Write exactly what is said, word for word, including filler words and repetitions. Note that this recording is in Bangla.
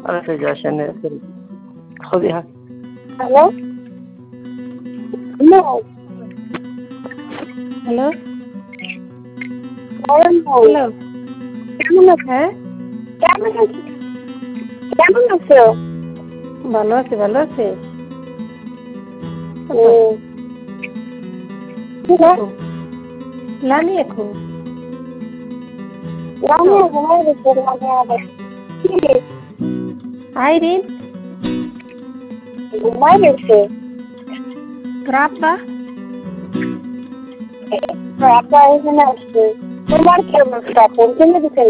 Ahora se ya se ne خذيها. Hello hello hello বলেন ভাই হ্যালো কেমন আছো হ্যাঁ কেমন আছো কেমন আছো ভালো আছি ভালো আছি হুম কি রে লামি এখন রামে ঘুমাই গেছে রামে আবার কি রে আইরিন ঘুমাই গেছে রাব্বা আপা এখানে আসছে তোমার কি অবস্থা পৌঁছে গেছে